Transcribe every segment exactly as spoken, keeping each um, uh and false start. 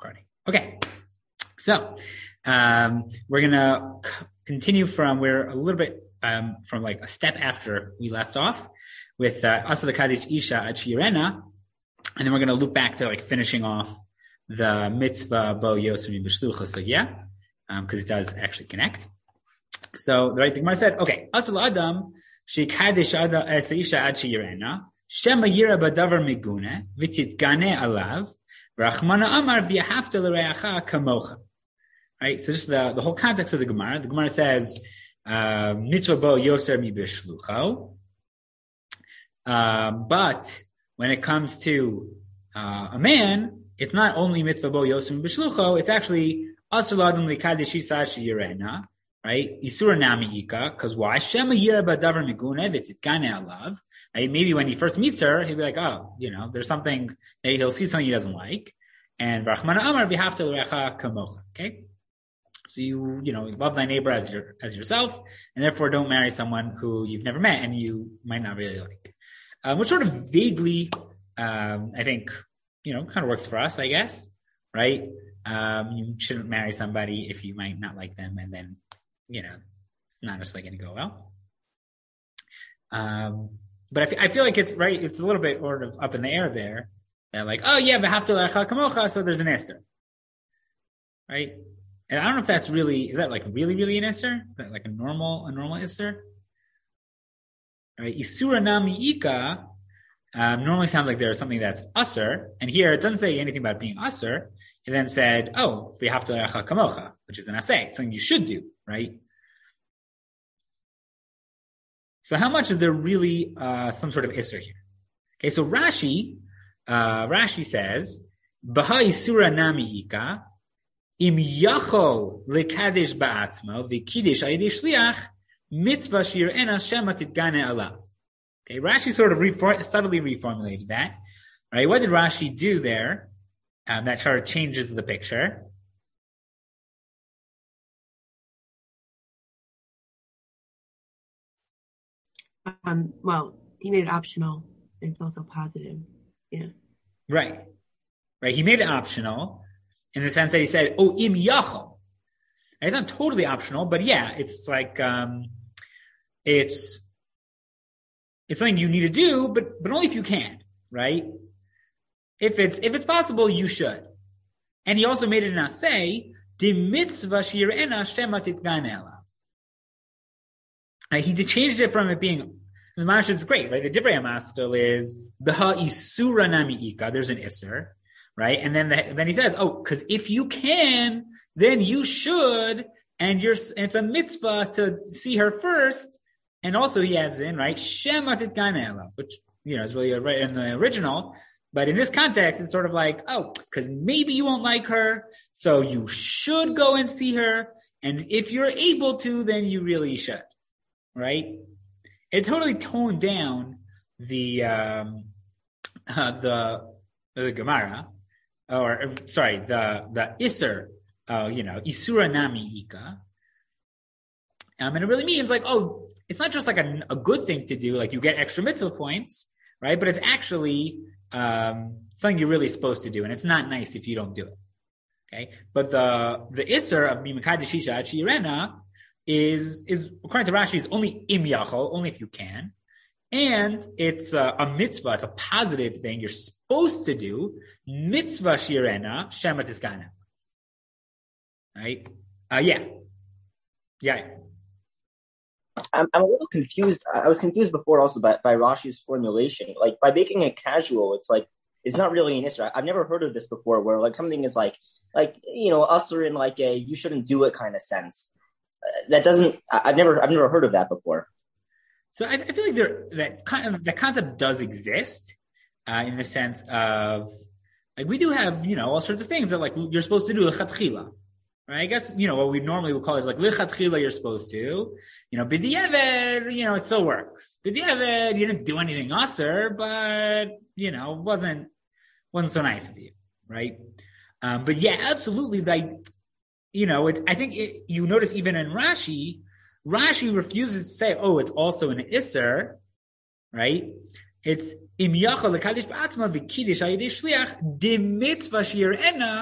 recording. Okay, so um, we're gonna c- continue from where a little bit um, from like a step after we left off with Asa the Kaddish Isha at Shirena, and then we're gonna loop back to like finishing off the mitzvah bo yosemi b'shlucha. So yeah, because um, it does actually connect. So the right thing Gemara said, okay, Asal Adam she Kaddish Ada es Isha at Shirena shema yira badavar migune v'titgane alav. Rachmana Amar v'yahavta l'reacha kamocha. Right. So just the, the whole context of the Gemara. The Gemara says uh, mitzvah bo yoser mi b'shlucho. Uh, but when it comes to uh, a man, it's not only mitzvah bo yoser mi b'shlucho. It's actually asur adam l'kadesh isa sheyirena. Right. Isura nami ika. Because why? Shema yira b'davar migune v'titgane alav. Right? Maybe when he first meets her, he'll be like, oh, you know, there's something, he'll see something he doesn't like. And Rachmana Amar v'yahavta l'reacha kamocha. Okay? So you, you know, love thy neighbor as your, as yourself, and therefore don't marry someone who you've never met and you might not really like. Um, which sort of vaguely, um, I think, you know, kind of works for us, I guess. Right? Um, you shouldn't marry somebody if you might not like them, and then, you know, it's not necessarily going to go well. Um, But I, f- I feel like it's right. It's a little bit sort of up in the air there. That like, oh yeah, v'hafta l'reacha kamocha, so there's an isser, right? And I don't know if that's really is that like really really an isser? Is that like a normal a normal isser? Right? Isura nami ika um, normally sounds like there's something that's usser, and here it doesn't say anything about being usser. It then said, oh, v'hafta l'reacha kamocha, which is an asay, something you should do, right? So how much is there really uh, some sort of isser here? Okay, so Rashi, uh, Rashi says, "Baha isura nami ika im yachol lekadesh ba'atzmo v'kidesh ayidei shliach mitzvah shir'ena shema titgane alav." Okay, Rashi sort of refor- subtly reformulated that. Right? What did Rashi do there? Um, that sort of changes the picture. Um, well, he made it optional. It's also positive. Yeah. Right. Right. He made it optional in the sense that he said, oh, im yachol. It's not totally optional, but yeah, it's like, um, it's, it's something you need to do, but, but only if you can, right? If it's, if it's possible, you should. And he also made it an asay, de mitzvah shir'ena shema titgane alav. Uh, he changed it from it being, the Mashal is great, right? The Divrei HaMaskil is, B'ha isura nami ika, there's an isser, right? And then the, then he says, oh, because if you can, then you should, and you're, it's a mitzvah to see her first, and also he adds in, right, Shema titgane alav, which, you know, is really right in the original, but in this context, it's sort of like, oh, because maybe you won't like her, so you should go and see her, and if you're able to, then you really should. Right? It totally toned down the um, uh, the the Gemara, or sorry, the the Isser, uh, you know, Isura Nami Ika. Um, and it really means like, oh, it's not just like a, a good thing to do, like you get extra mitzvah points, right? But it's actually um, something you're really supposed to do, and it's not nice if you don't do it. Okay, but the the Isser of Mimakadesh Isha at Shirena is, is according to Rashi, is only im yachol, only if you can. And it's a, a mitzvah, it's a positive thing you're supposed to do. Mitzvah shirena, shema tizkana. Right? Uh, yeah. Yeah. I'm, I'm a little confused. I was confused before also by, by Rashi's formulation. Like, by making it casual, it's like, it's not really an issue. I've never heard of this before, where like something is like, like, you know, us are in like a, you shouldn't do it kind of sense. That doesn't. I've never. I've never heard of that before. So I, I feel like there that kind of that concept does exist, uh, in the sense of like we do have you know all sorts of things that like you're supposed to do lechatchila, right? I guess you know what we normally would call is like lechatchila. You're supposed to, you know, b'diavad. You know, it still works. B'diavad, you didn't do anything aser, but you know, wasn't wasn't so nice of you, right? Um, but yeah, absolutely, like. You know, it, I think it, you notice even in Rashi, Rashi refuses to say, oh, it's also an Isser, right? It's im yachol lekadesh ba'atzma v'kidesh ayidei shliach de mitzvah shir'ena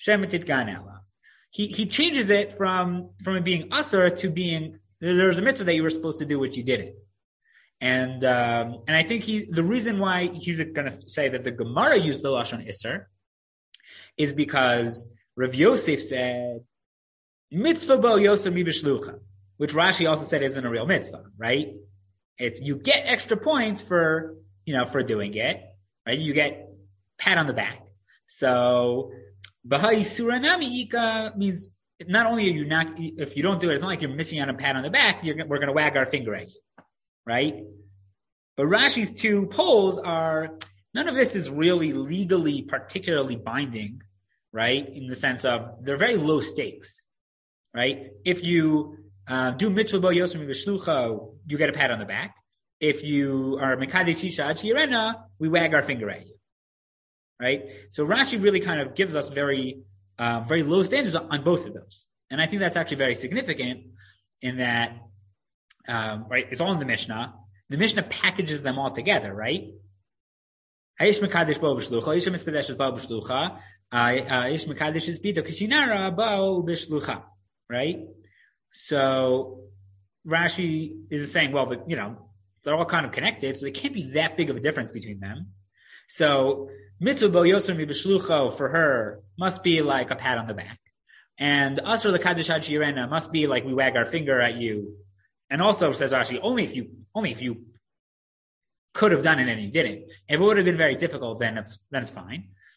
Shemetit gan elav. He he changes it from from it being asur to being there's a mitzvah that you were supposed to do which you didn't. And um, and I think he the reason why he's going to say that the Gemara used the lashon iser is because Rav Yosef said mitzvah bo yoser mi b'shlucha, which Rashi also said isn't a real mitzvah, right? It's you get extra points for you know for doing it, right? You get pat on the back. So Bahai Suranami Ika means not only are you not if you don't do it, it's not like you're missing out on a pat on the back. You're we're going to wag our finger at you. Right? But Rashi's two poles are, none of this is really legally particularly binding, right? In the sense of, they're very low stakes, right? If you uh, do mitzvah bo yosem v'shlucha, you get a pat on the back. If you are mekadesh isha ad sheyirena, we wag our finger at you, right? So Rashi really kind of gives us very, uh, very low standards on both of those. And I think that's actually very significant in that Um, right, it's all in the Mishnah. The Mishnah packages them all together, right? Aish mekadesh bo b'shlucha, Aish mekadesh is bo b'shlucha, Aish mekadesh is bito kishinara bo b'shlucha, right? So Rashi is saying, well, but you know, they're all kind of connected, so there can't be that big of a difference between them. So mitzvah bo yoser mi b'shlucha for her must be like a pat on the back, and asur l'kadesh ad sheyirena must be like we wag our finger at you. And also, says Rashi, only if you only if you could have done it and you didn't. If it would have been very difficult, then it's then it's fine.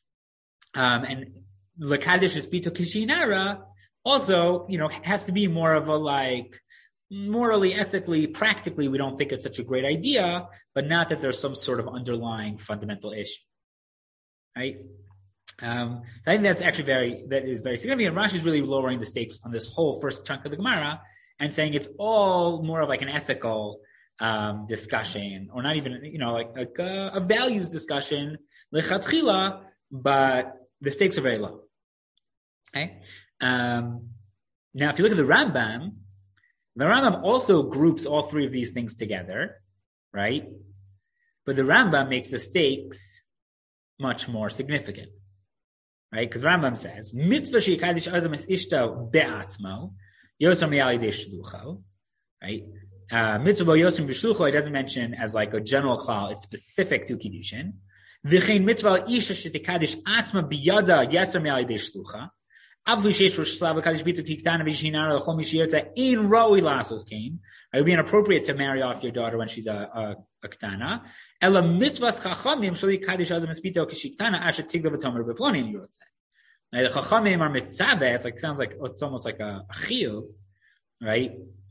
Um, and l'kadesh is bito kishinara also, you know, has to be more of a like morally, ethically, practically. We don't think it's such a great idea, but not that there's some sort of underlying fundamental issue, right? Um, I think that's actually very that is very significant. Rashi is really lowering the stakes on this whole first chunk of the Gemara, and saying it's all more of like an ethical um, discussion, or not even, you know, like, like a, a values discussion, lechatchila, but the stakes are very low. Okay. Um, now, if you look at the Rambam, the Rambam also groups all three of these things together, right? But the Rambam makes the stakes much more significant, right? Because Rambam says, mitzvah sheikadish azam es ishta be'atzmo, Yosem Yalidei Shlucho, right? Uh, mitzvah Yosem B'Shlucho, it doesn't mention as like a general klal, it's specific to Kiddushin. V'chein mitzvah Isha Shetikadish Asma B'Yada Yosem Yalidei Shlucha. Avli Sheish Rosh Hashanah B'Kadish B'Tu Kiktana V'Shinara L'Chol Mishiyotza In Roi Lasos Kain. It would be inappropriate to marry off your daughter when she's a, a, a Ktana. Ela mitzvahs Chachamim Shali Kadish Azam Espito Kishiktana Asher Tigla V'Tomer B'Ploni in Yorotze. Now, the Chachamim are mitzaveh. It's like sounds like it's almost like a, a chiyuv, right?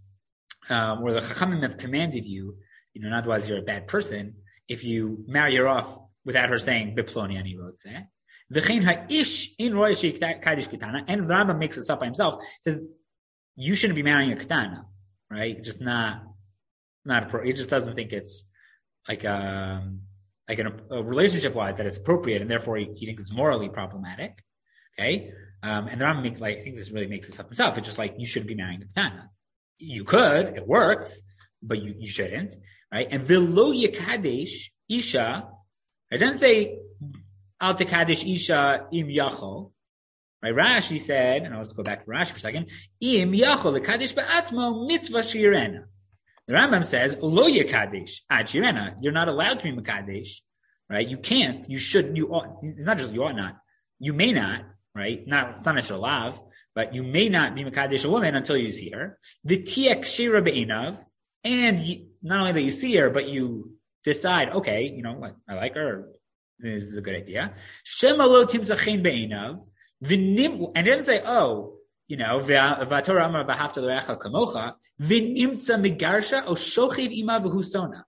Um, where the Chachamim have commanded you, you know, otherwise you're a bad person if you marry her off without her saying biploni ani rotzeh. V'chein ha'ish in roy sheikadish ketana, and the Rambam makes this up by himself. Says you shouldn't be marrying a ketana, right? Just not, not appropriate. He just doesn't think it's like um like a, a relationship wise that it's appropriate, and therefore he, he thinks it's morally problematic. Okay, um, and the Rambam makes like I think this really makes this up himself. It's just like you shouldn't be marrying a ketana. You could, it works, but you, you shouldn't, right? And v'lo yekadesh isha, it doesn't say al tekadesh isha im yachol, right? Rashi said, and I'll just go back to Rashi for a second, im yachol lekadesh ba'atzmo mitzvah shirena. The Rambam says lo yekadesh ad shirena. You're not allowed to be mekadesh, right? You can't. You should. You ought. It's not just you ought not. You may not. Right? Not, it's not necessarily lav, but you may not be Mekadesh a woman until you see her. V'tiek shira be'inav, and you, not only that you see her, but you decide, okay, you know, like, I like her, this is a good idea. Shema lo timzachein be'inav, v'nim, and it doesn't say, oh, you know, v'atorah amar b'hafta l'recha kamocha, v'nimtza megarsha, o shochiv ima v'husona.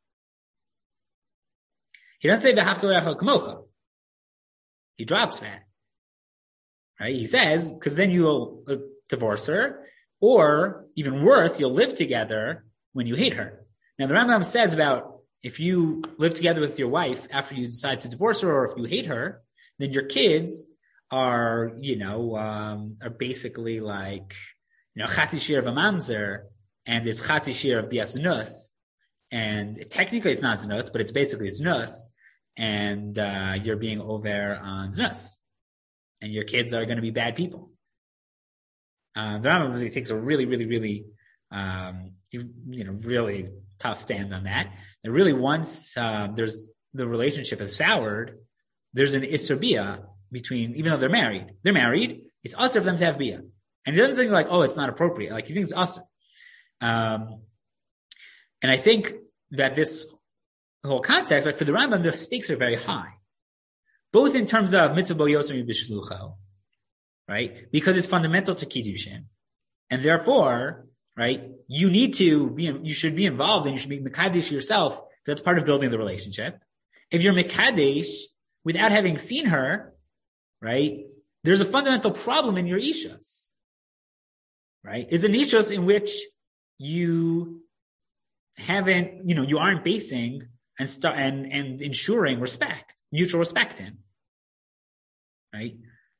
He doesn't say v'hafta l'recha kamocha. He drops that. Right? He says, because then you'll uh, divorce her, or even worse, you'll live together when you hate her. Now, the Rambam says about if you live together with your wife after you decide to divorce her, or if you hate her, then your kids are, you know, um, are basically like, you know, chatzi shir of a mamzer, and it's chatzi shir of bias znus, and technically it's not znus, but it's basically znus, and uh, you're being over on znus. and your kids are going to be bad people. Uh, the Rambam really takes a really, really, really, um, you know, really tough stand on that. And really, once uh, there's the relationship is soured, there's an Isser Bia between, even though they're married, they're married. It's usher for them to have Bia, and he doesn't think like, oh, it's not appropriate. Like he thinks it's usher. Um, and I think that this whole context, like for the Rambam, the stakes are very high, both in terms of mitzvah bo yosem b'shlucho, right? Because it's fundamental to kiddushin, and therefore, right, you need to be, you should be involved, and you should be mekadesh yourself. That's part of building the relationship. If you're mekadesh without having seen her, right, there's a fundamental problem in your ishas, right? It's an ishas in which you haven't, you know, you aren't basing and start and and ensuring respect, mutual respect in, right?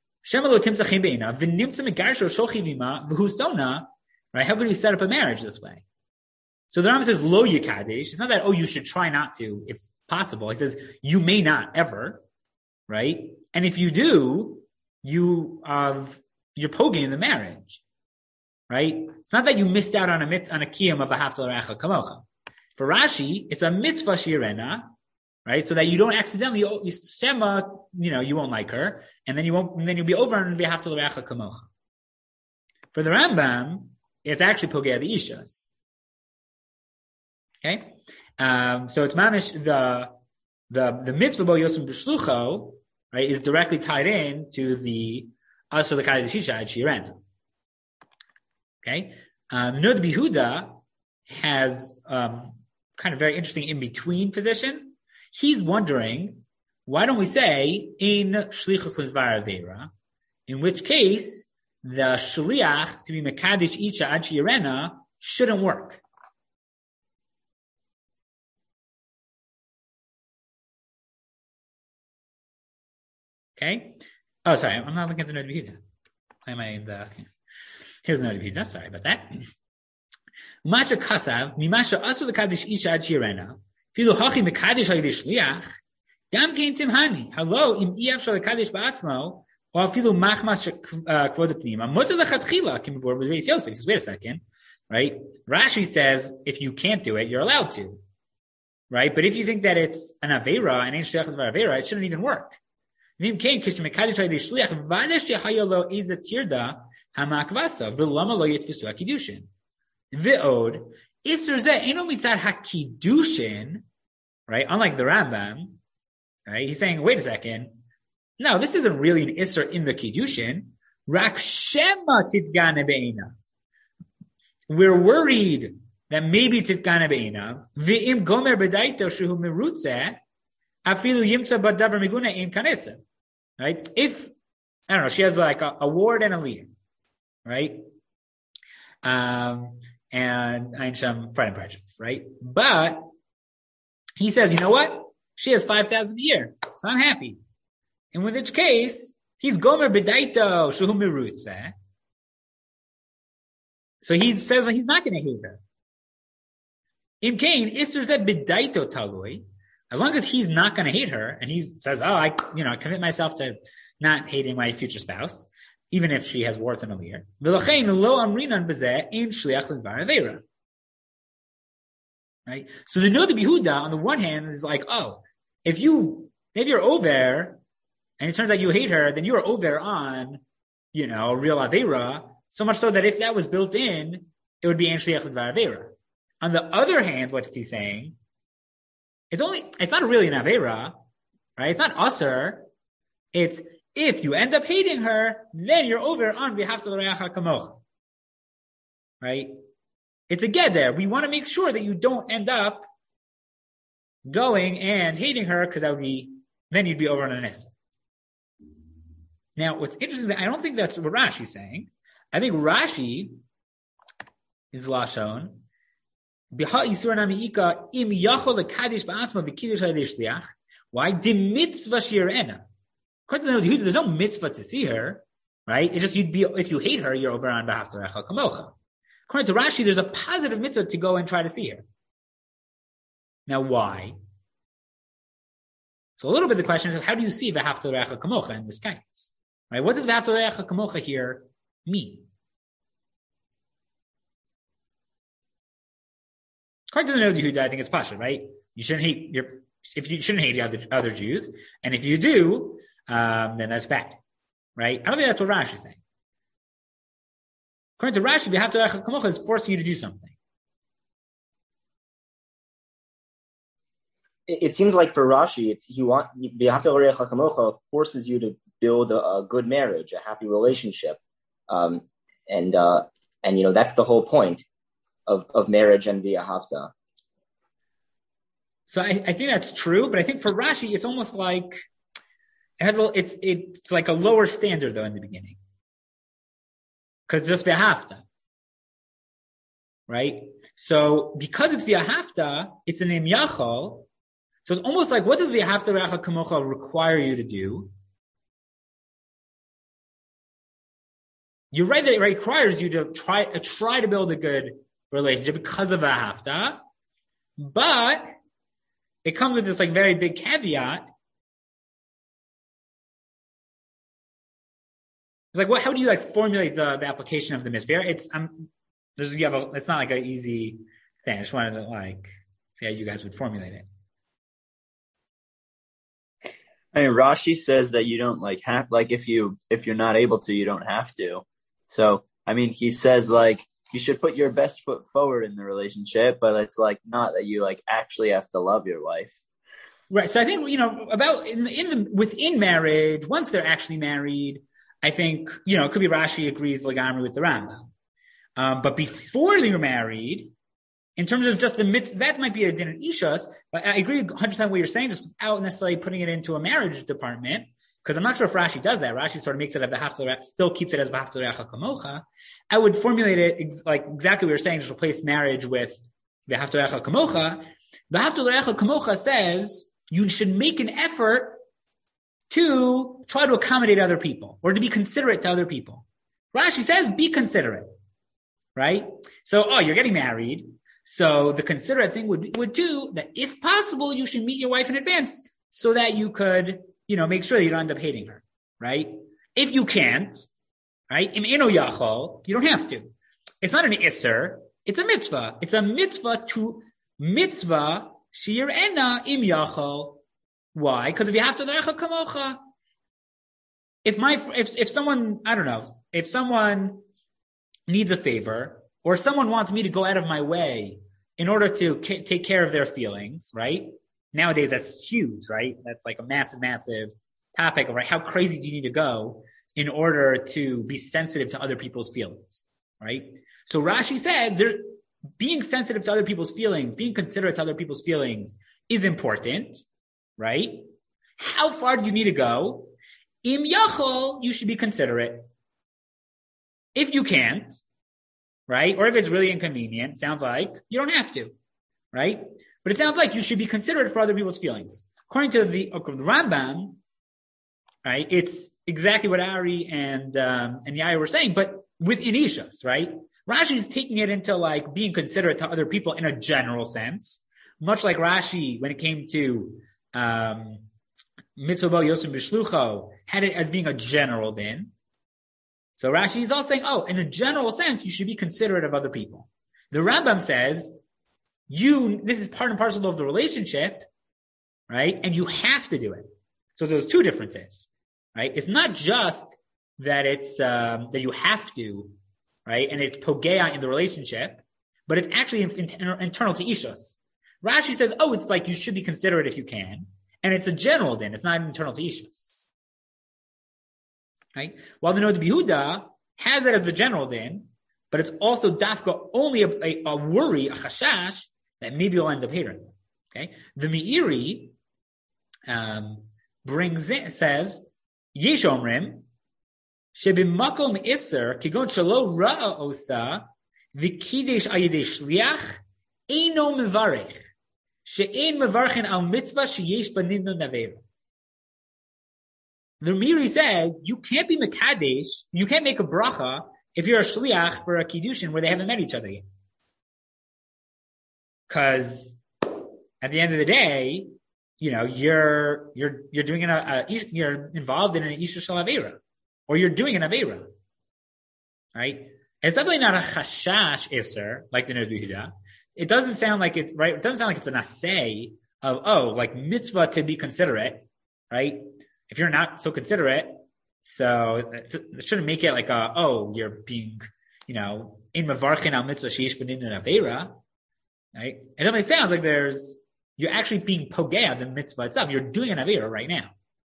Right? How could you set up a marriage this way? So the Rambam says lo yikadesh. It's not that, oh, you should try not to if possible. He says you may not ever, right? And if you do, you uh, you're poking in the marriage, right? It's not that you missed out on a mit on a kiyum of a haftal recha kamocha. For Rashi, it's a mitzvah shirena, right? So that you don't accidentally you shema, you know, you won't like her, and then you won't, and then you'll be over and be haftal recha kamocha. For the Rambam, it's actually pogea the ishas. Okay, um, so it's mamish the the the mitzvah bo yosem b'shlucho, right, is directly tied in to the asur l'kadei d'isha ad shirena. Okay, um, Nud Bihuda has um, kind of very interesting in between position. He's wondering, why don't we say in shlichus l'zvar avera, in which case the shliach to be mekadesh isha ad shirena shouldn't work. Okay. Oh, sorry. I'm not looking at the Nud Bihuda. Why am I in the? Okay. Here's the Nud Bihuda. Sorry about that. Umasha kasav mimasha asu lekadesh isha ad shirena filu hachi mekadesh al shliach gam kein timhani. Hello, im ef shal lekadesh ba'atzmo or filu machmas kvod pnima mutar lechatchila kim b'vor b'veis Yosef. He says, wait a second, right? Rashi says if you can't do it, you're allowed to, right? But if you think that it's an avera and ain't shliach l'var avera, it shouldn't even work. Vim kein kishim mekadesh al shliach v'anesh yehayolo iza tirda hamakvasa v'lama lo yitfisu hakidushin. V'od iser zeh eno mitzad hakidushin, right? Unlike the Rambam, right? He's saying, wait a second, no, this isn't really an iser in the kiddushin. Rak shema titgane be'inav. We're worried that maybe titgane be'inav. V'im gomer b'daito shehu merutze afilu yimtza b'davar miguna im kanesa. Right? If, I don't know, she has like a, a ward and a lead, right? Um, and Einsham Pride and Prejudice, right? But he says, you know what? She has five thousand a year, so I'm happy. In which case, he's gomer b'daito shehu merutze. So he says that he's not going to hate her. Im kain iser zeh b'daito talui. As long as he's not going to hate her, and he says, "Oh, I, you know, I commit myself to not hating my future spouse, even if she has warts and a leer." Right. So the Nud Bihuda, on the one hand, is like, "Oh, if you if you're over, and it turns out you hate her, then you are over on, you know, real avera. So much so that if that was built in, it would be ein shliach l'dvar avera." On the other hand, what is he saying? It's only, it's not really an Avera, right? It's not Aser. It's, if you end up hating her, then you're over on behalf of the Reacha Kamocha. Right? It's a get there. We want to make sure that you don't end up going and hating her, because that would be, then you'd be over on an Eser. Now, what's interesting, I don't think that's what Rashi's saying. I think Rashi is Lashon. Why? The mitzvah shirena. There's no mitzvah to see her, right? It's just you'd be, if you hate her, you're over on behalf of Recha Kamocha. According to Rashi, there's a positive mitzvah to go and try to see her. Now, why? So a little bit of the question is, how do you see behalf of Recha Kamocha in this case? Right? What does v'ahavta l'orecha kamocha here mean? According to the Noda Yehuda, I think it's pasha, right? You shouldn't hate your if you shouldn't hate the other other Jews, and if you do, um, then that's bad, right? I don't think that's what Rashi is saying. According to Rashi, v'ahavta l'orecha kamocha is forcing you to do something. It, it seems like for Rashi, it's he want v'ahavta l'orecha kamocha forces you to build a, a good marriage, a happy relationship, um, and uh, and you know that's the whole point of of marriage and v'ahavta. So I, I think that's true, but I think for Rashi, it's almost like it has a, it's it's like a lower standard though in the beginning, because it's just v'ahavta, right? So because it's v'ahavta, it's an im yachal. So it's almost like, what does v'ahavta l'orecha kamocha require you to do? You're right that it requires you to try uh, try to build a good relationship because of v'ahavta, but it comes with this like very big caveat. It's like, what? How do you like formulate the, the application of the mitzvah? It's um, there's you have a, it's not like an easy thing. I just wanted to like see how you guys would formulate it. I mean, Rashi says that you don't like have like if you if you're not able to, you don't have to. So I mean, he says like you should put your best foot forward in the relationship, but it's like not that you like actually have to love your wife. Right. So I think, you know, about in the, in the, within marriage, once they're actually married, I think, you know, it could be Rashi agrees Lagamri with the Rambam. Um, but before you're married, in terms of just the mit, that might be a din of ishas, but I agree one hundred percent what you're saying, just without necessarily putting it into a marriage department. Because I'm not sure if Rashi does that. Rashi sort of makes it as v'ahavta, still keeps it as v'ahavta l'orecha kamocha. I would formulate it ex- like exactly what you're saying, just replace marriage with v'ahavta l'orecha kamocha. V'ahavta l'orecha kamocha says you should make an effort to try to accommodate other people or to be considerate to other people. Rashi says be considerate, right? So, oh, you're getting married. So the considerate thing would, would do that if possible, you should meet your wife in advance so that you could, you know, make sure that you don't end up hating her, right? If you can't, right? Im eno yachol, you don't have to. It's not an isser, it's a mitzvah. It's a mitzvah to mitzvah shir ena im yachol. Why? Because if you have to l'orecha kamocha. If my, if, if someone, I don't know, if someone needs a favor or someone wants me to go out of my way in order to ca- take care of their feelings, right? Nowadays, that's huge, right? That's like a massive, massive topic of right, how crazy do you need to go in order to be sensitive to other people's feelings, right? So Rashi says there, being sensitive to other people's feelings, being considerate to other people's feelings is important, right? How far do you need to go? Im yachol, you should be considerate. If you can't, right? Or if it's really inconvenient, sounds like you don't have to, right? But it sounds like you should be considerate for other people's feelings. According to the, uh, Rambam, right, it's exactly what Ari and um, and Yair were saying, but with Inishas, right? Rashi is taking it into like being considerate to other people in a general sense, much like Rashi when it came to um, Mitzvah Yosem B'Shlucho had it as being a general din. So Rashi is also saying, oh, in a general sense, you should be considerate of other people. The Rambam says, you, this is part and parcel of the relationship, right? And you have to do it. So there's two differences, right? It's not just that it's, um, that you have to, right? And it's pogea in the relationship, but it's actually in, in, internal to ishus. Rashi says, oh, it's like you should be considerate if you can. And it's a general din. It's not internal to ishus. Right? While the Noda Yehuda has it as the general din, but it's also dafka only a, a, a worry, a chashash, that maybe you'll end up hating. Okay? The Meiri um, brings in, says, Yesh omrim, shebimakom iser, kigon shalo ra'a osa, v'kidesh ayidei shliach, eino mevarech, she'ein mevarchen al mitzvah sheyesh banimno naveira. The Meiri says, you can't be Mekadesh, you can't make a bracha if you're a shliach for a kiddushin where they haven't met each other yet. Because at the end of the day, you know, you're you're you're doing an, a, a you're involved in an isha shel avera, or you're doing an Aveira. Right? It's definitely not a chashash iser, like the Nebuch Yehuda. It doesn't sound like it, right? It doesn't sound like it's an assay of, oh, like mitzvah to be considerate, right? If you're not so considerate, so it shouldn't make it like a, oh, you're being, you know, in mevarchin al mitzvah sheish benin an Aveira, right? It definitely sounds like there's, you're actually being pogea the mitzvah itself. You're doing an Aveira right now.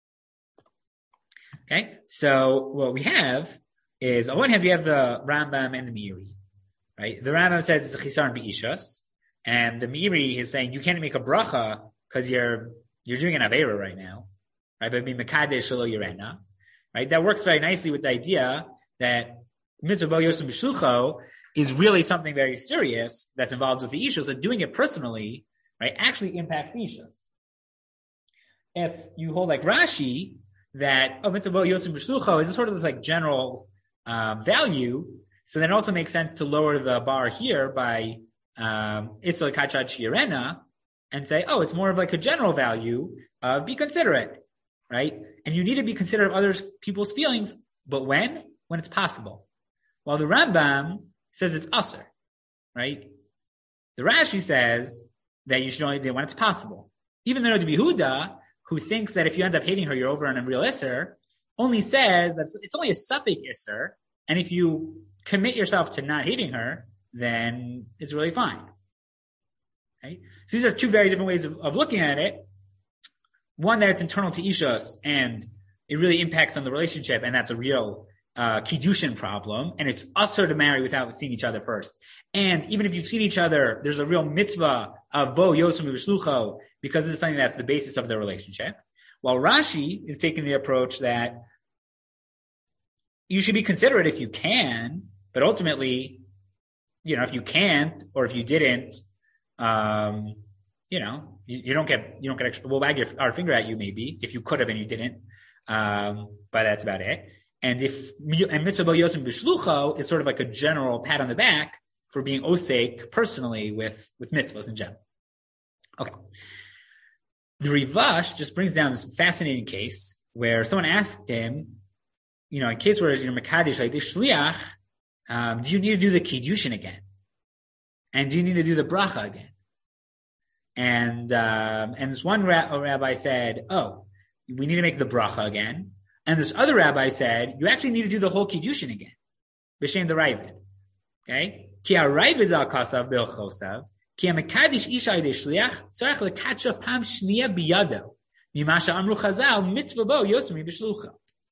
Okay? So what we have is, on one hand, you have the Rambam and the Meiri, right? The Rambam says it's a chisaron beishas, and the Meiri is saying you can't make a bracha because you're you're doing an Aveira right now, right? But be mekadesh shelo yirena, right? That works very nicely with the idea that mitzvah bo yosem b'shlucho is really something very serious that's involved with the ishus, and doing it personally, right, actually impacts the ishus. If you hold like Rashi that oh mitzvah bo yosem b'shlucho is sort of this like general um, value, so then it also makes sense to lower the bar here by um, Isol Kachad Shirena and say, oh, it's more of like a general value of be considerate, right? And you need to be considerate of other people's feelings, but when? When it's possible. While the Rambam says it's usher, right? The Rashi says that you should only do it when it's possible. Even though the Yehuda, who thinks that if you end up hating her, you're over on a real Isser, only says that it's only a suffix Isser, and if you commit yourself to not hating her, then it's really fine. Right? So these are two very different ways of, of looking at it. One, that it's internal to Ishus, and it really impacts on the relationship, and that's a real uh, Kiddushin problem, and it's usher to marry without seeing each other first. And even if you've seen each other, there's a real mitzvah of Bo Yosem B'Shlucho, because this is something that's the basis of their relationship. While Rashi is taking the approach that you should be considerate if you can, but ultimately, you know, if you can't or if you didn't, um, you know, you, you don't get you don't get extra. We'll wag your, our finger at you maybe if you could have and you didn't, um, but that's about it. And if and mitzvah bo yosem b'shlucho is sort of like a general pat on the back for being osek personally with with mitzvahs in general. Okay. The Rivash just brings down this fascinating case where someone asked him, you know, in case where you're Mekadesh like this shliach, um, do you need to do the kiddushin again? And do you need to do the bracha again? And um, and this one ra- rabbi said, oh, we need to make the bracha again. And this other rabbi said, you actually need to do the whole kiddushin again. B'shem the Ravid. Okay? Ki ha-Ravid al kasav b'ilchosav. Ki ha-Mekadesh isha yidei shliach tzarech lekatsha pam shniya biyado. Mimasha amru chazal mitzvah bo yosemi b'shlucha.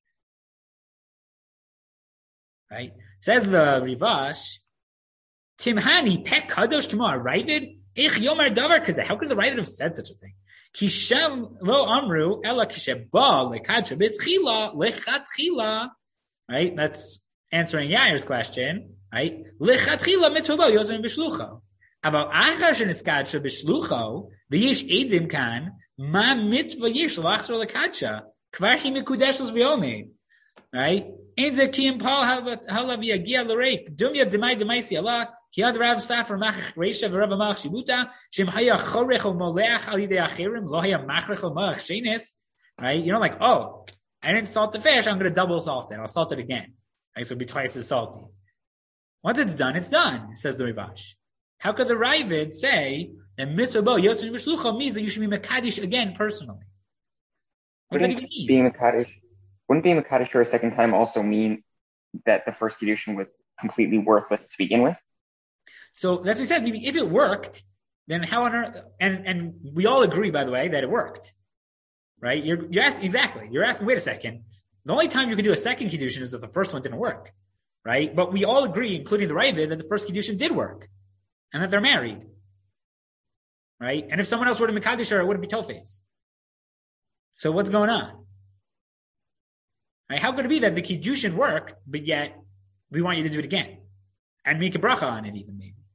Right? Says the Rivash, Timhani pek kadosh kimo ha-Ravid ich yomar davar kazeh. How could the Ravid have said such a thing? Kishem lo amru ela kisheba lekatsha b'tchila lechatchila. Right? That's answering Yair's question. Right? Lechatchila mitzvah bo yosemi b'shlucha. Aval achar sheniskatsha b'shlucho v'yish edim kan ma mitzvah yish lachzor lekatsha kvar hi mikudeshes v'yomed. Right? Ein ze ki im Paul halav yagia l'reik dumya demai demaisi Allah ki ad Rav Safar machach reisha v'Rav Malach shibuta shem haya chorech o moleach al yidei achirim lo haya machrech o malach shenis. Right? You know, like, oh, I didn't salt the fish, I'm going to double salt it. I'll salt it again. Right? So it'll be twice as salty. Once it's done, it's done, says the Rivash. How could the Ravid say that mitzvah bo yotzei b'shlucha means that you should be mekadesh again personally? What does that even mean? Being mekadesh, wouldn't being mekadesh for a second time also mean that the first kiddushin was completely worthless to begin with? So that's what we said. Meaning, if it worked, then how on earth? And and we all agree, by the way, that it worked, right? You're you're asking exactly. You're asking. Wait a second. The only time you can do a second kiddushin is if the first one didn't work, right? But we all agree, including the Ravid, that the first kiddushin did work. And that they're married, right? And if someone else were to Mekadesh her, it wouldn't be Tofes. So what's going on? Right? How could it be that the Kiddushin worked, but yet we want you to do it again? And make a bracha on it even, maybe.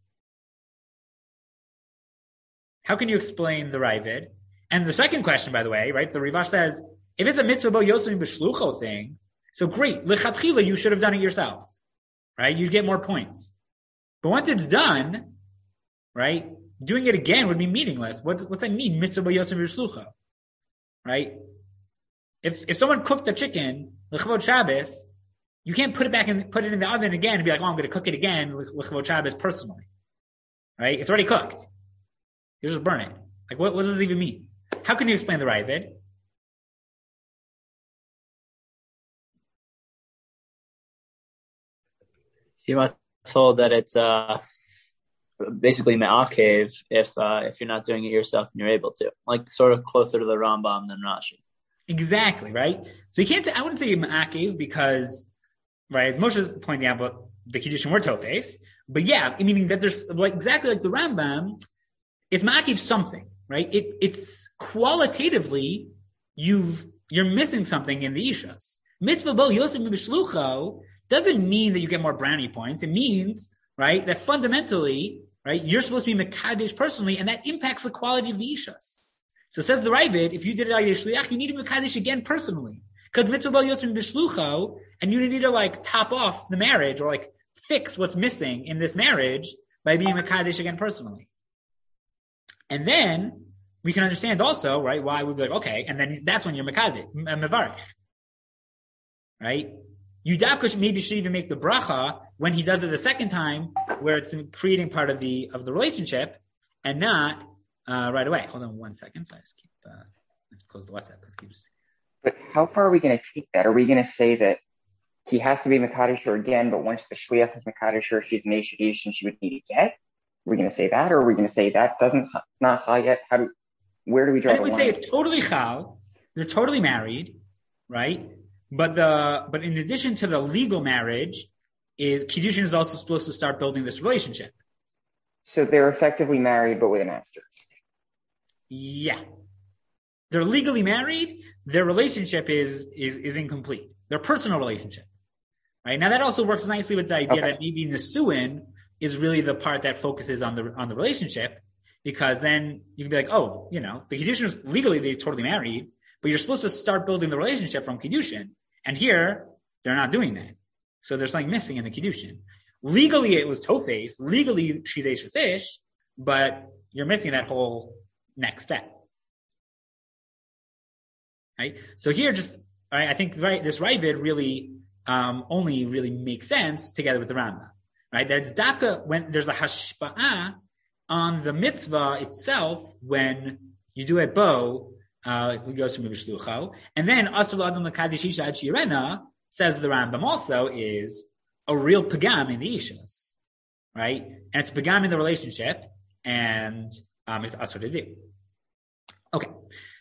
How can you explain the Ravid? And the second question, by the way, right? The Rivash says, if it's a mitzvah bo yotzei b'shlucho thing, so great, lechatchila, you should have done it yourself, right? You'd get more points. But once it's done, right? Doing it again would be meaningless. What's what's that mean? Mitzvah bo yosem b'shlucha, right? If if someone cooked the chicken l'chavod Shabbos, you can't put it back and put it in the oven again and be like, oh, I'm going to cook it again, l'chevod Shabbos personally, right? It's already cooked. You just burn it. Like, what, what does this even mean? How can you explain the Ravid? You must told that it's uh, basically me'akev if uh, if you're not doing it yourself and you're able to, like sort of closer to the Rambam than Rashi. Exactly, right? So you can't say, I wouldn't say me'akev because, right, as Moshe is pointing out, but the Kiddushin were tofes, but yeah, meaning that there's like exactly like the Rambam, it's me'akev something, right? It it's qualitatively you've you're missing something in the Ishas. Mitzvah bo yosef mibishlucho doesn't mean that you get more brownie points. It means, right, that fundamentally, right, you're supposed to be Mekadesh personally, and that impacts the quality of the Ishas. So says the Ravid, if you did it al Yeshliach, you need to Mekadesh again personally. Because mitzvah bo yosef mibishlucho, and you need to like top off the marriage or like fix what's missing in this marriage by being Mekadesh again personally. And then we can understand also, right, why we'd be like, okay, and then that's when you're Mekadesh, Mevarich. Right? You davka maybe should even make the bracha when he does it the second time, where it's creating part of the of the relationship, and not uh, right away. Hold on one second. So I just keep uh, I have to close the WhatsApp because it keeps. But how far are we going to take that? Are we going to say that he has to be Mekadesher again, but once the Shliach is Mekadesher, she's an Eish and she would need a get? Are we going to say that, or are we going to say that doesn't not chal yet? How do where do we draw I the line? would say it's totally chal. They're totally married, right? But the but in addition to the legal marriage, is Kiddushin is also supposed to start building this relationship. So they're effectively married, but with an asterisk. Yeah, they're legally married. Their relationship is is is incomplete. Their personal relationship, right? Now that also works nicely with the idea okay. that maybe Nesuin is really the part that focuses on the on the relationship, because then you can be like, oh, you know, the Kiddushin is legally they're totally married, but you're supposed to start building the relationship from Kiddushin. And here, they're not doing that. So there's something missing in the Kiddushin. Legally, it was Tofes. Legally, she's Eishes Ish, but you're missing that whole next step. Right? So here, just, right, I think right, this Ravid really um, only really makes sense together with the Rambam. Right? There's dafka when there's a hashpa'ah on the mitzvah itself when you do a bow. Uh, we go to Mivishlucho, and then Asur Adam Mekadesh Isha Ad Shirena, says the Rambam also, is a real pagam in the Ishas, right? And it's pagam in the relationship, and um, it's Asur to do. Okay.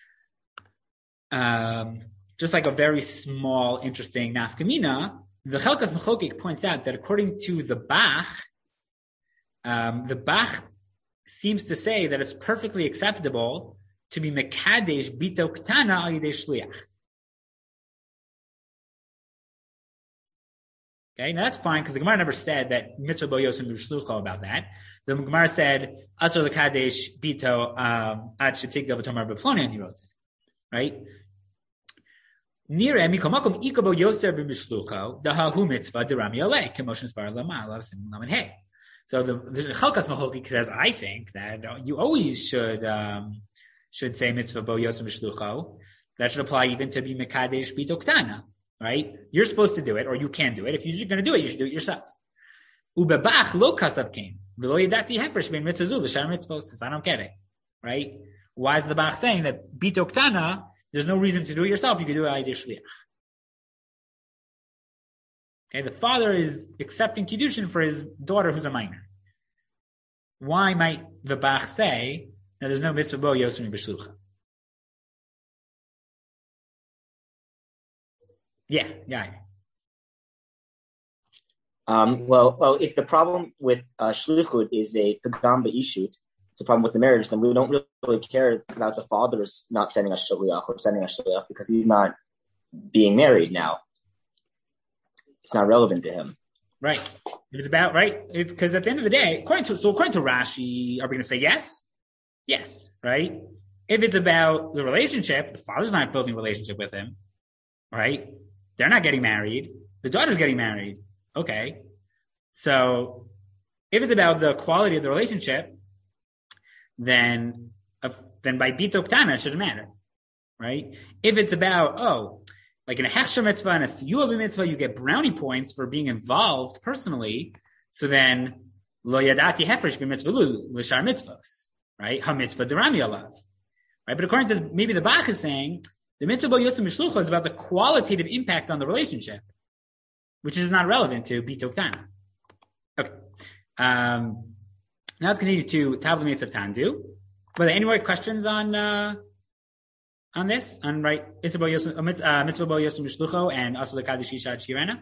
Um, just like a very small, interesting nafkamina, the Chelkas Mechokik points out that according to the Bach, um, the Bach seems to say that it's perfectly acceptable to be mekadesh bito ktana al yidei shliach. Okay, now that's fine because the Gemara never said that mitzvah bo yosim b'shlucho about that. The Gemara said asur lekadesh bito ad shetik del v'tomar b'ploni anirot. Right? Nire mikomakom ikabo yoser b'mishlucho dahahu mitzvah derami alei kemoshens bar lama alav sim lamen hey. So the the Chalkas Mechokik says, I think that you always should. Um, should say mitzvah bo yosem b'shlucho. That should apply even to be mekadesh bito ktana, right? You're supposed to do it, or you can do it. If you're going to do it, you should do it yourself. Ubebach lo kasav came. V'lo yedati hefresh ben mitzvah zu l'shar mitzvah. Says I don't get it, right? Why is the Bach saying that bito ktana? There's no reason to do it yourself. You can do it al yidei shliach. Okay, the father is accepting kiddushin for his daughter who's a minor. Why might the Bach say? Now, there's no mitzvah bo yosem b'shlucha. Yeah, yeah. Um, well, well, if the problem with uh, shlichut is a pagam b'ishut, it's a problem with the marriage, then we don't really care about the father's not sending a shliach or sending a shliach because he's not being married now. It's not relevant to him. Right. If it's about, right? Because at the end of the day, according to, so according to Rashi, are we going to say yes? Yes, right? If it's about the relationship, the father's not building a relationship with him, right? They're not getting married. The daughter's getting married. Okay. So if it's about the quality of the relationship, then uh, then by bito ktana, it shouldn't matter, right? If it's about, oh, like in a hechsher mitzvah and a siyuah mitzvah, you get brownie points for being involved personally. So then, lo yadati hefresh b'mitzvah lu l'shar mitzvahs, right? Ha mitzvah derami alav, right? But according to maybe the Bach is saying, the mitzvah b'yotzim mishlucha is about the qualitative impact on the relationship, which is not relevant to bitul ktana. Okay. Um, now let's continue to Tavla Meis of Tandu. Were there any more questions on uh, on this? On right, mitzvah b'yotzim mishlucho and also the Kaddish Isha Chirena?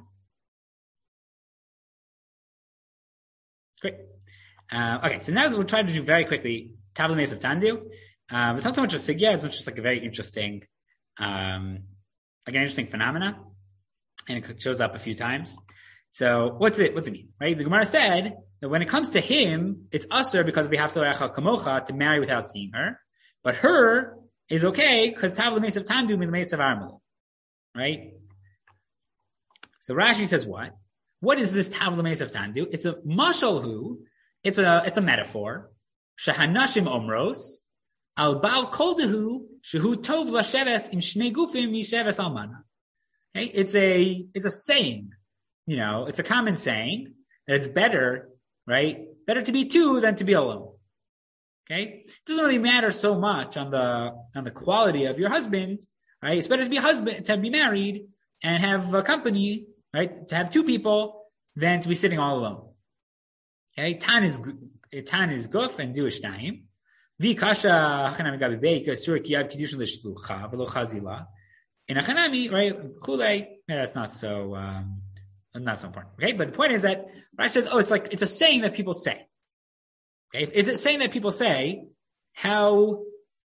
Great. Uh, okay, so now we'll try to do very quickly Tavla Meis of Tandu. Um, it's not so much a sigya, it's just like a very interesting, um, like an interesting phenomena, and it shows up a few times. So what's it? What's it mean? Right? The Gemara said that when it comes to him, it's usher because we have to recha kamocha to marry without seeing her, but her is okay because Tavla Meis of Tandu min Meis of Armel. Right? So Rashi says what? What is this Tavla Meis of Tandu? It's a mashal hu. It's a it's a metaphor. Shahanashim omros al bal koldehu shehu tov lasheves im shnei gufim misheves almana. Okay, it's a it's a saying. You know, it's a common saying that it's better, right? Better to be two than to be alone. Okay, it doesn't really matter so much on the on the quality of your husband, right? It's better to be husband to be married and have a company, right? To have two people than to be sitting all alone. Okay, tan is tan is guf and do ishnayim. Vi kasha hachanami gabi beika sur kiyav kiddushin l'shlucha v'lo chazila. In hachanami, right? Chulei. Yeah, that's not so. Um, Not so important. Okay, but the point is that Rashi says, oh, it's like, it's a saying that people say. Okay, is it saying that people say? How,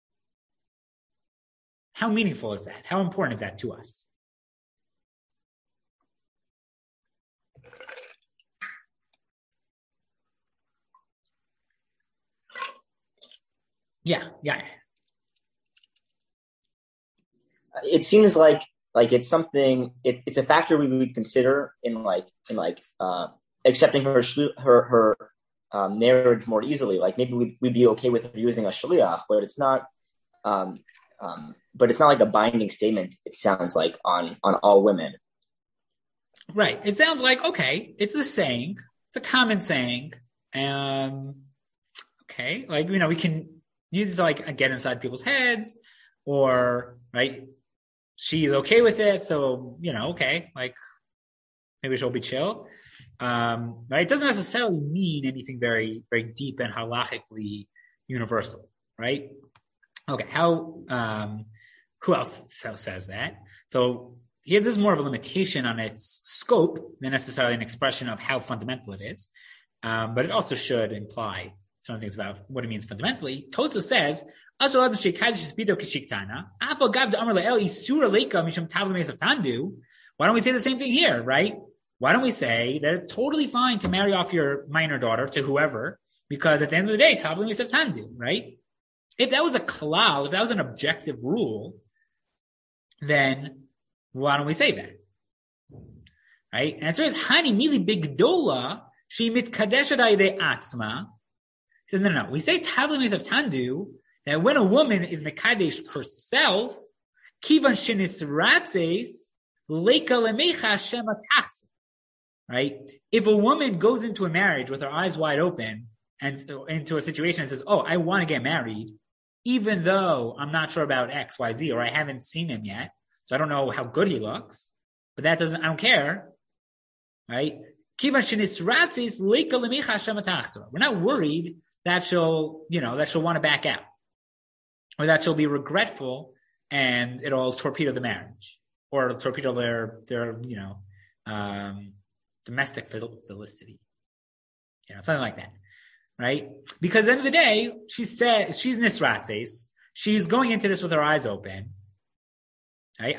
how meaningful is that? How important is that to us? Yeah, yeah. It seems like Like it's something, it, it's a factor we would consider in like in like uh, accepting her her her um, marriage more easily. Like maybe we'd, we'd be okay with her using a shliach, but it's not. Um, um, but it's not like a binding statement. It sounds like on on all women. Right. It sounds like okay. It's a saying. It's a common saying. Um. Okay. Like you know, we can use it to like get inside people's heads, or right. She's okay with it, so, you know, okay, like, maybe she'll be chill. Um, right? It doesn't necessarily mean anything very, very deep and halachically universal, right? Okay, how, um, who else says that? So, here, this is more of a limitation on its scope than necessarily an expression of how fundamental it is. Um, but it also should imply some things about what it means fundamentally. Tosa says, why don't we say the same thing here, right? Why don't we say that it's totally fine to marry off your minor daughter to whoever, because at the end of the day, Tavla Meis of Tandu, right? If that was a kalal, if that was an objective rule, then why don't we say that? Right? And answer is, Hani mili bigdola, she mitkadeshet ayde atzma. He says, no, no, no. We say Tavla Meis of Tandu, that when a woman is mekadesh herself, kivan shenisratzes leika lemecha shema tachs. Right? If a woman goes into a marriage with her eyes wide open and into a situation and says, "Oh, I want to get married," even though I'm not sure about X, Y, Z, or I haven't seen him yet, so I don't know how good he looks, but that doesn't. I don't care. Right? Kivan shenisratzes leika lemecha shema tachs. We're not worried that she'll, you know, that she'll want to back out, or that she'll be regretful and it'll torpedo the marriage, or it'll torpedo their, their you know, um, domestic felicity, you know, something like that, right? Because at the end of the day, she said she's nisratzes. She's going into this with her eyes open, right?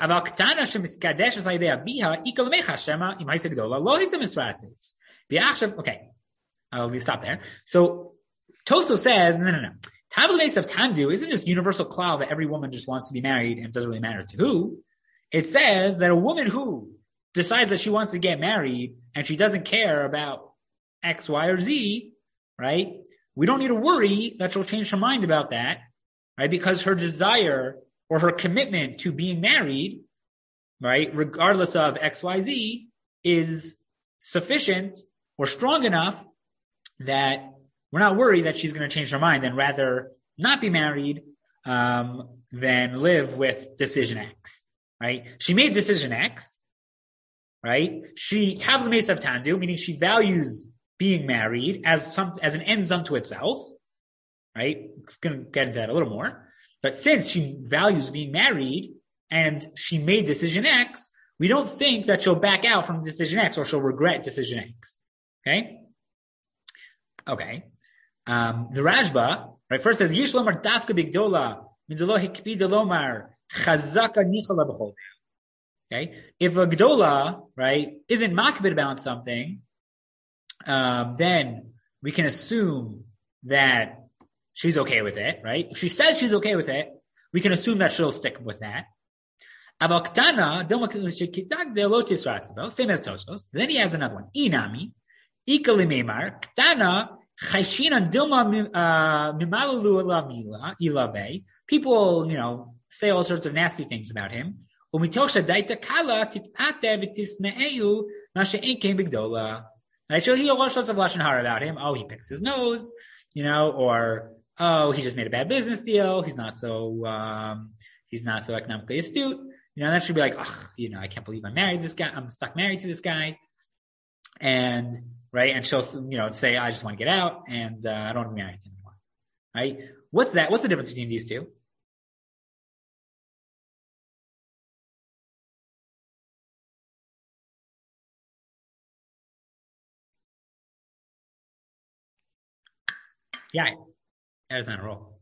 Okay, I'll stop there. So Toso says, no, no, no. Tavla Meis of Tandu isn't just universal klal that every woman just wants to be married and it doesn't really matter to who. It says that a woman who decides that she wants to get married and she doesn't care about X, Y, or Z, right? We don't need to worry that she'll change her mind about that, right? Because her desire or her commitment to being married right, regardless of X Y Z, is sufficient or strong enough that we're not worried that she's going to change her mind and rather not be married um, than live with decision X, right? She made decision X, right? She have the Mesa of Tandu, meaning she values being married as some as an ends unto itself, right? It's going to get into that a little more. But since she values being married and she made decision X, we don't think that she'll back out from decision X or she'll regret decision X. Okay? Okay. Um, the Rashba, right, first says, Yish lomar dafka bigdola, midolo hikpida lomar, chazaka nichala b'chol. Okay? If a gdola, right, isn't makbid about something, um, then we can assume that she's okay with it, right? If she says she's okay with it, we can assume that she'll stick with that. Same as Tosos. Then he has another one. Inami, ikalimemar, ktana, chayshinan dilma mimalulu lamila ilave. People, you know, say all sorts of nasty things about him. Umitosha daita kala titpate v'tisne'eu mashe'enkein bigdola. Right? So he has all sorts of lashon hara about him. Oh, he picks his nose, you know, or oh, he just made a bad business deal. He's not so um, he's not so economically astute. You know, that should be like, oh, you know, I can't believe I married this guy. I'm stuck married to this guy. And, right, and she'll, you know, say, I just want to get out and uh, I don't want to be married to him anymore. Right? What's that? What's the difference between these two? Yeah, that is not a role.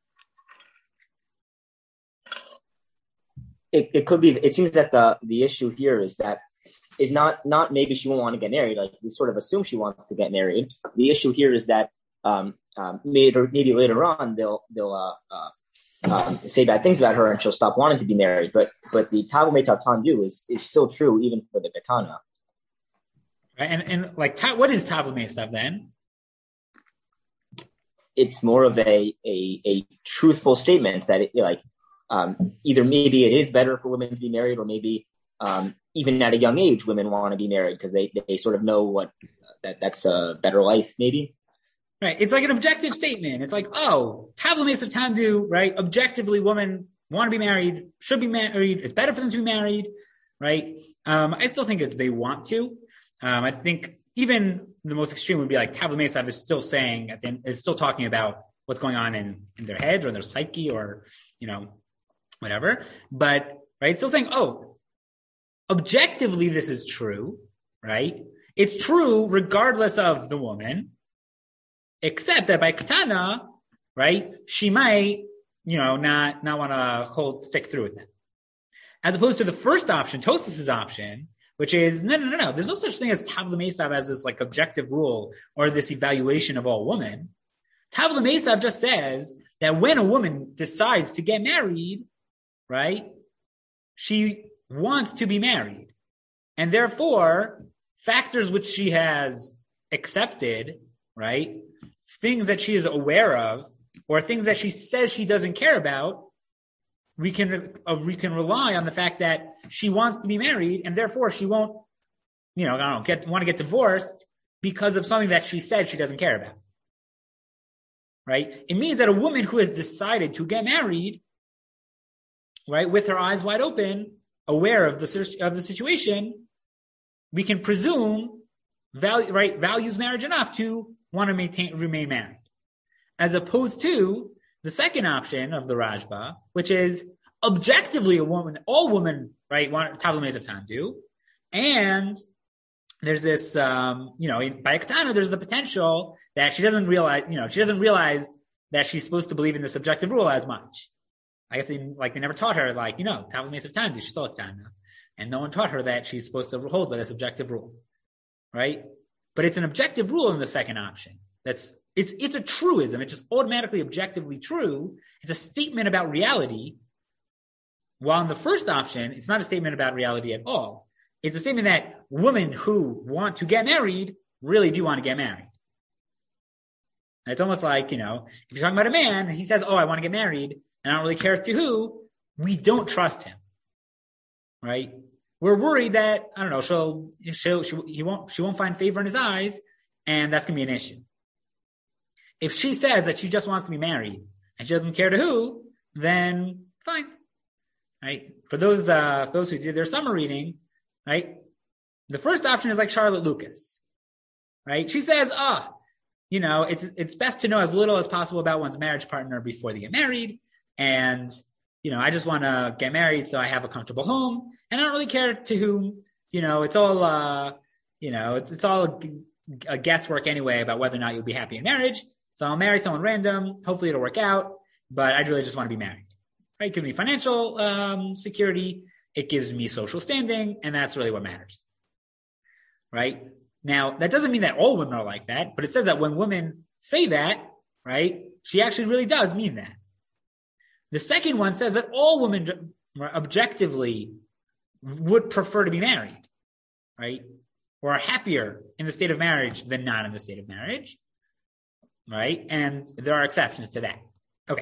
It, it could be. It seems that the the issue here is that is not not maybe she won't want to get married. Like we sort of assume she wants to get married. The issue here is that um, um, maybe maybe later on they'll they'll uh, uh, um, say bad things about her and she'll stop wanting to be married. But but the tavu meitav tandu is is still true even for the katana. Right, and and like ta- what is tavu meitav then? It's more of a a, a truthful statement that it, like. Um, either maybe it is better for women to be married, or maybe um, even at a young age, women want to be married because they, they sort of know what that that's a better life, maybe. Right. It's like an objective statement. It's like, oh, Tavlames of Tandu, right? Objectively, women want to be married, should be married. It's better for them to be married, right? Um, I still think it's they want to. Um, I think even the most extreme would be like Tavlames is still saying, at the end, is still talking about what's going on in, in their heads or in their psyche or, you know, whatever, but, right, still saying, oh, objectively this is true, right? It's true regardless of the woman, except that by katana, right, she might, you know, not, not want to hold, stick through with it. As opposed to the first option, Tosas's option, which is, no, no, no, no, there's no such thing as Tavla Mesav as this like objective rule or this evaluation of all women. Tavla Mesav just says that when a woman decides to get married, right, she wants to be married. And therefore, factors which she has accepted, right, things that she is aware of, or things that she says she doesn't care about, we can uh, we can rely on the fact that she wants to be married, and therefore she won't, you know, I don't know, get want to get divorced because of something that she said she doesn't care about. Right? It means that a woman who has decided to get married, right, with her eyes wide open, aware of the of the situation, we can presume value, right, values marriage enough to want to maintain remain married, as opposed to the second option of the Rashba, which is objectively a woman, all women, right, want Tavla of Tandu, and there's this, um, you know, in, by Ketana, there's the potential that she doesn't realize, you know, she doesn't realize that she's supposed to believe in this objective rule as much. I guess they, like, they never taught her, like, you know, Tavla of Tandu, she's still a Tana. And no one taught her that she's supposed to hold by this objective rule, right? But it's an objective rule in the second option. That's, it's, it's a truism. It's just automatically objectively true. It's a statement about reality. While in the first option, it's not a statement about reality at all. It's a statement that women who want to get married really do want to get married. And it's almost like, you know, if you're talking about a man, he says, oh, I want to get married, and I don't really care to who, we don't trust him, right? we're worried that, I don't know, she'll, she'll, she, he won't, she won't find favor in his eyes, and that's going to be an issue. If she says that she just wants to be married and she doesn't care to who, then fine. Right? For those, uh, those who did their summer reading, right? The first option is like Charlotte Lucas, right? She says, ah, oh, you know, it's, it's best to know as little as possible about one's marriage partner before they get married. And, you know, I just want to get married so I have a comfortable home. And I don't really care to whom, you know, it's all, uh, you know, it's, it's all a, a guesswork anyway about whether or not you'll be happy in marriage. So I'll marry someone random. Hopefully it'll work out, but I really just want to be married, right? It gives me financial um, security. It gives me social standing. And that's really what matters, right? Now, that doesn't mean that all women are like that, but it says that when women say that, right, she actually really does mean that. The second one says that all women objectively would prefer to be married, right? Or are happier in the state of marriage than not in the state of marriage, right? And there are exceptions to that. Okay.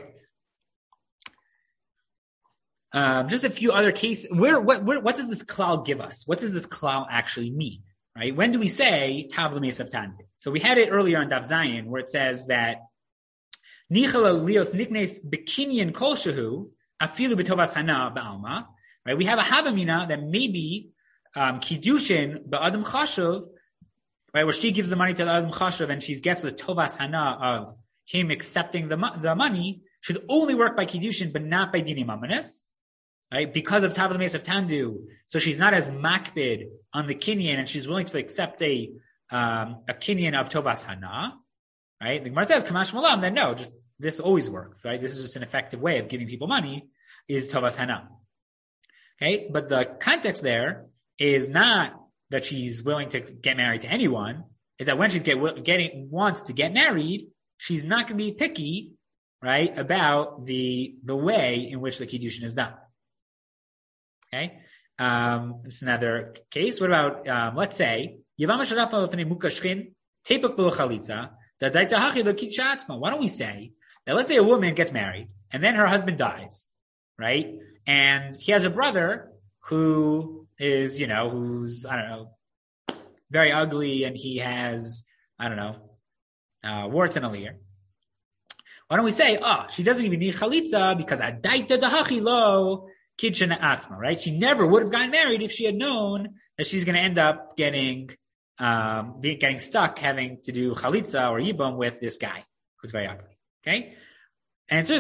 Um, just a few other cases. Where, what, where, what does this klal give us? What does this klal actually mean, right? When do we say tav l'mesav tandu? So we had it earlier on Daf Zayin where it says that Nichala lios niknes bekinyan kolshehu afilu betovas hana ba'alma. Right? We have a havamina that maybe um, kiddushin ba'adam chashuv, right, where she gives the money to the adam chashuv and she gets the tovas hana of him accepting the the money, should only work by kiddushin but not by dinim amanis, right? Because of tav l'mesav tandu, so she's not as makbid on the kinyan and she's willing to accept a um, a kinyan of tovas hana. Right? The Gemara says, Kamash Malam, then no, just this always works, right? This is just an effective way of giving people money, is Tovas Hana. Okay? But the context there is not that she's willing to get married to anyone, is that when she's get, getting, wants to get married, she's not going to be picky, right, about the, the way in which the Kiddushin is done. Okay? Um, it's another case. What about, um, let's say, Yavam Sharafa Lefnei Mukashkin, Tepuk B'lo Chalitza, why don't we say that let's say a woman gets married and then her husband dies, right? And he has a brother who is, you know, who's, I don't know, very ugly and he has, I don't know, uh, warts in a ear. Why don't we say, oh, she doesn't even need chalitza because adaita dahachi lo kitchen atzma, right? She never would have gotten married if she had known that she's going to end up getting Um, getting stuck having to do chalitza or yibum with this guy who's very ugly. Okay? And it says,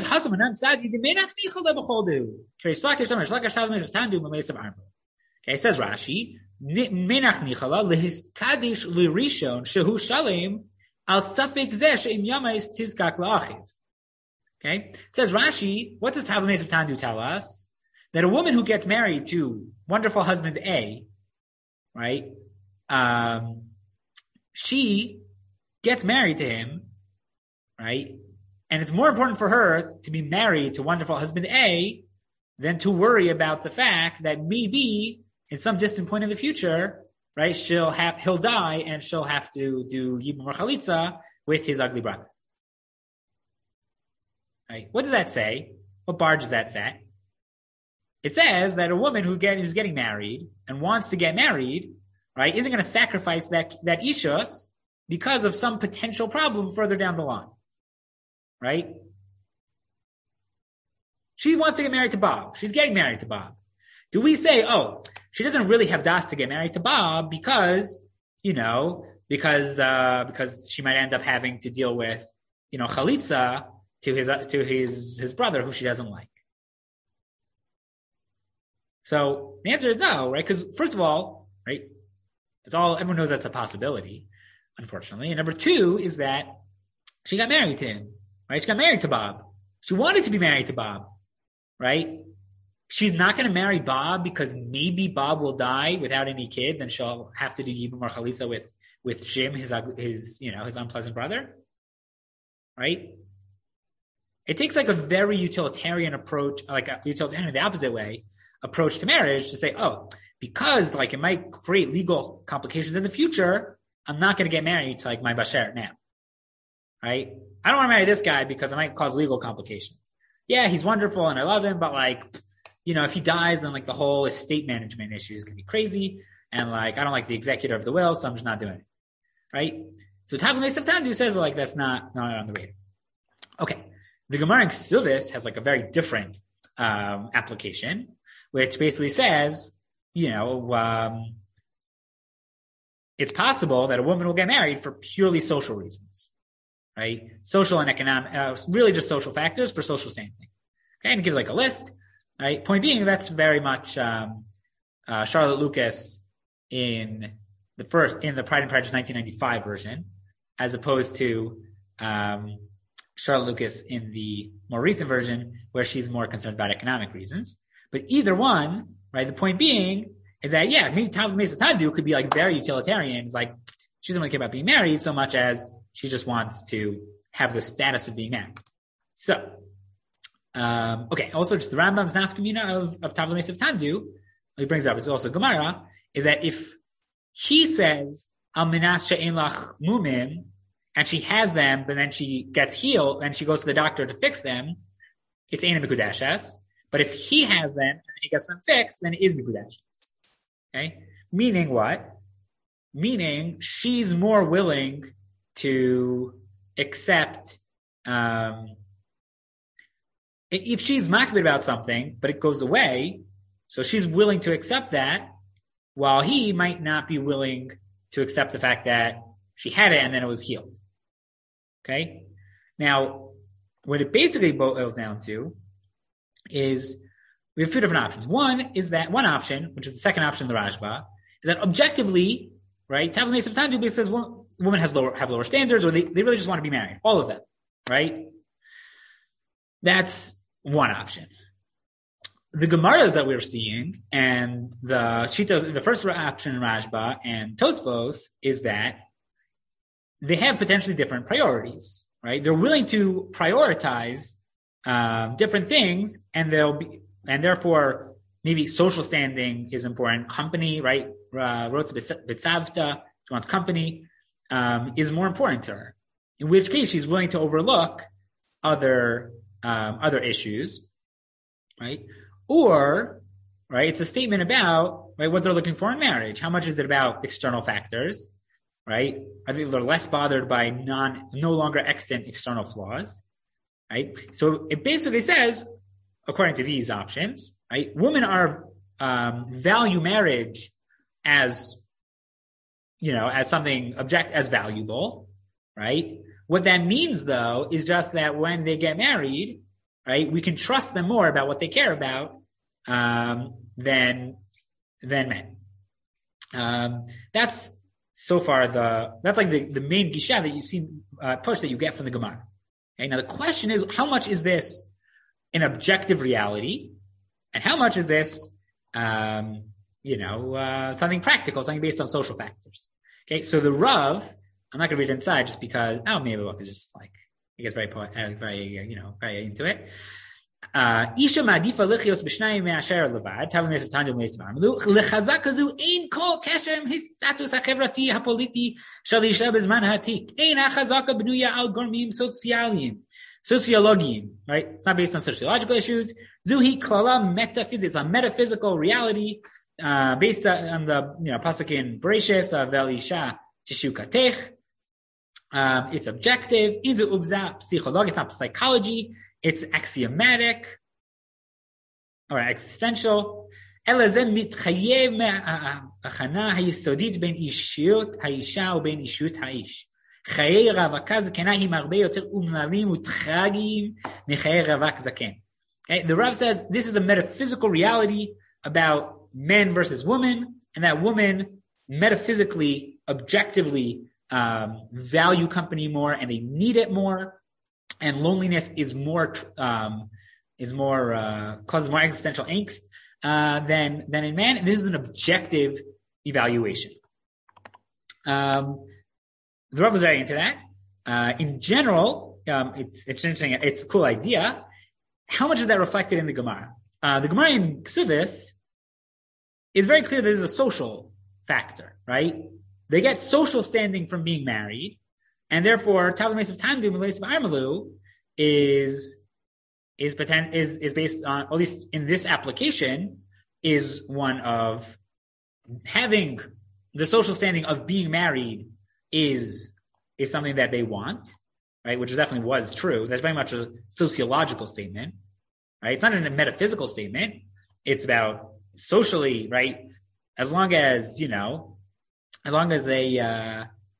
okay, it says Rashi, menach nichala lehiskadish lirishon shehu shalem al safik zeh she'im yamais tizkak la'achiv. Okay? It says Rashi, what does Tav l'mesav tandu tell us? That a woman who gets married to wonderful husband A, right, Um, she gets married to him, right? And it's more important for her to be married to wonderful husband A than to worry about the fact that maybe in some distant point in the future, right, she'll have, he'll die and she'll have to do Yibum or Chalitza with his ugly brother. Right? What does that say? What bar does that say? It says that a woman who get, who's getting married and wants to get married, right, isn't going to sacrifice that, that ishus because of some potential problem further down the line. Right? She wants to get married to Bob. She's getting married to Bob. Do we say, oh, she doesn't really have das to get married to Bob because, you know, because, uh, because she might end up having to deal with, you know, chalitza to his, uh, to his, his brother who she doesn't like. So the answer is no, right? Because first of all, right, it's all, everyone knows that's a possibility, unfortunately. And number two is that she got married to him, right? She got married to Bob. She wanted to be married to Bob, right? She's not going to marry Bob because maybe Bob will die without any kids and she'll have to do Yibum or Chalitza with, with Shim, his, his, you know, his unpleasant brother, right? It takes like a very utilitarian approach, like a utilitarian the opposite way approach to marriage to say, oh, because like it might create legal complications in the future, I'm not going to get married to like my basher now, right? I don't want to marry this guy because it might cause legal complications. Yeah, he's wonderful and I love him, but like you know, if he dies, then like the whole estate management issue is going to be crazy. And like, I don't like the executor of the will, so I'm just not doing it. Right? So Tav L'Mesav Tandu says like, that's not, not on the radar. Okay. The Gemara in Ksuvis has like a very different um, application, which basically says, you know, um, it's possible that a woman will get married for purely social reasons, right? Social and economic, uh, really just social factors for social standing. Okay, and it gives like a list, right? Point being, that's very much um, uh, Charlotte Lucas in the first, in the Pride and Prejudice nineteen ninety-five version, as opposed to um, Charlotte Lucas in the more recent version, where she's more concerned about economic reasons. But either one, right? The point being is that, yeah, maybe Tav L'Mesav Tandu could be like very utilitarian. It's like she doesn't really care about being married so much as she just wants to have the status of being married. So, um, okay. Also, just the Rambam's nafkamina of, of Tav L'Mesav Tandu, he brings up, it's also Gemara, is that if he says, Al minas she'en lach mumim, and she has them, but then she gets healed and she goes to the doctor to fix them, it's Eina Mikudeshes. But if he has them and he gets them fixed, then it is Mikudeshes. Okay? Meaning what? Meaning she's more willing to accept, um, if she's makbid about something, but it goes away, so she's willing to accept that, while he might not be willing to accept the fact that she had it and then it was healed. Okay? Now, what it basically boils down to is we have two different options. One is that one option, which is the second option in the Rashba, is that objectively, right, Tav L'Mesav Tandu basically says well, women has lower, have lower standards, or they, they really just want to be married. All of them, right? That's one option. The Gemaras that we're seeing and the Shitos, the first option in Rashba and Tosfos is that they have potentially different priorities, right? They're willing to prioritize um, different things, and they'll be, and therefore maybe social standing is important. Company, right? Rotz B'Tzavta, she wants company, um, is more important to her. In which case, she's willing to overlook other um, other issues, right? Or, right, it's a statement about right what they're looking for in marriage. How much is it about external factors, right? I think they're less bothered by non, no longer extant external flaws, right? So it basically says, according to these options, right, women are um, value marriage as, you know, as something object as valuable, right? What that means, though, is just that when they get married, right, we can trust them more about what they care about um, than than men. Um, that's so far the that's like the, the main gisha that you see uh, push that you get from the Gemara. Okay, now the question is, how much is this an objective reality, and how much is this, um, you know, uh, something practical, something based on social factors? Okay, so the Rav, I'm not going to read it inside just because oh maybe we'll just like. He gets very, uh, very, uh, you know, very into it. Isha ma'adifa lichios b'shnayim me'asher levad. Tav L'Mesav Tandu L'Mesav Armelu. Lechazak kazu ein kol kesher im his status ha'chevrati ha'politi shel isha b'zman ha'atik. Ein ha'chazaka b'nuya al gormim sozialiyim, sociologiyim. Right? It's not based on sociological issues. Zuhi klala metaphysics. It's a metaphysical reality uh, based on the, you know, pasuk in Bereshis of Vel Isha Tishukatech. Um, it's objective. It's not psychology. It's axiomatic or existential. Elazem mitchayev me'achana hayisodit ben ishiyot hayisha uben ishiyot ha'ish. Chayei ravaka zakena him arbe yoter umlalim utragim mechayei ravak zaken. The Rav says this is a metaphysical reality about men versus women, and that women metaphysically, objectively, Um, value company more, and they need it more, and loneliness is more um, is more uh, causes more existential angst uh, than than in man. This is an objective evaluation. Um, the Rav was very into that. Uh, in general, um, it's it's interesting. It's a cool idea. How much is that reflected in the Gemara? Uh, the Gemara in Ksuvis is very clear that there's a social factor, right? They get social standing from being married, and therefore, Tav L'Mesav Tandu L'Mesav Armelu is is potent, is is based on, at least in this application, is one of having the social standing of being married is is something that they want, right? Which is definitely was true. That's very much a sociological statement, right? It's not a metaphysical statement. It's about socially, right? As long as, you know, as long as they uh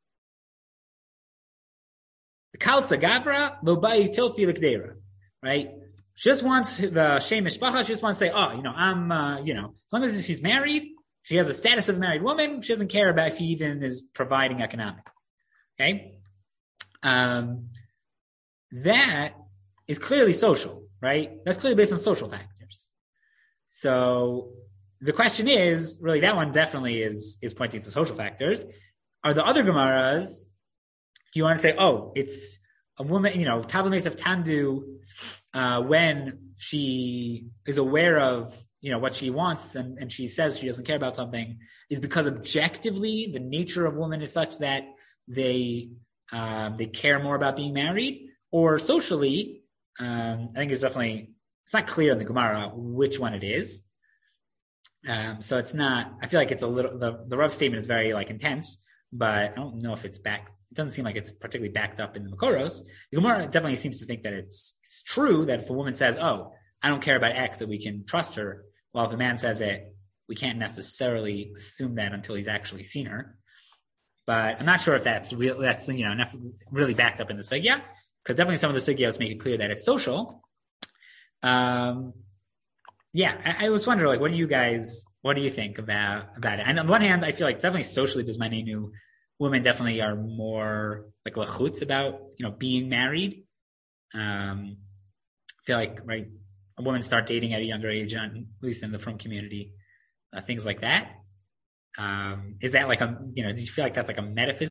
Kalsa Gavra Lobai Tilfi Likdera, right? She just wants the Shem Mishpacha, she just wants to say, oh, you know, I'm uh, you know, as long as she's married, she has a status of a married woman, she doesn't care about if he even is providing economically. Okay? Um that is clearly social, right? That's clearly based on social factors. So the question is, really, that one definitely is is pointing to social factors. Are the other Gemaras, you want to say, oh, it's a woman, you know, Tavlames of Tandu, uh, when she is aware of, you know, what she wants and, and she says she doesn't care about something, is because objectively the nature of women is such that they um, they care more about being married, or socially, um, I think it's definitely, it's not clear in the Gemara which one it is. Um, so it's not, I feel like it's a little, the, the Rav statement is very like intense, but I don't know if it's back, it doesn't seem like it's particularly backed up in the Makoros. The Gemara definitely seems to think that it's, it's true that if a woman says, oh, I don't care about X, that we can trust her, while if a man says it, we can't necessarily assume that until he's actually seen her. But I'm not sure if that's real, that's, you know, enough, really backed up in the Sugya, because definitely some of the Sugyas make it clear that it's social. Um, Yeah, I, I was wondering, like, what do you guys, what do you think about about it? And on the one hand, I feel like definitely socially, Bismanenu, women definitely are more like lachutz about, you know, being married. Um, I feel like, right, a woman start dating at a younger age, on, at least in the frum community, uh, things like that. Um, is that like a, you know, do you feel like that's like a metaphysical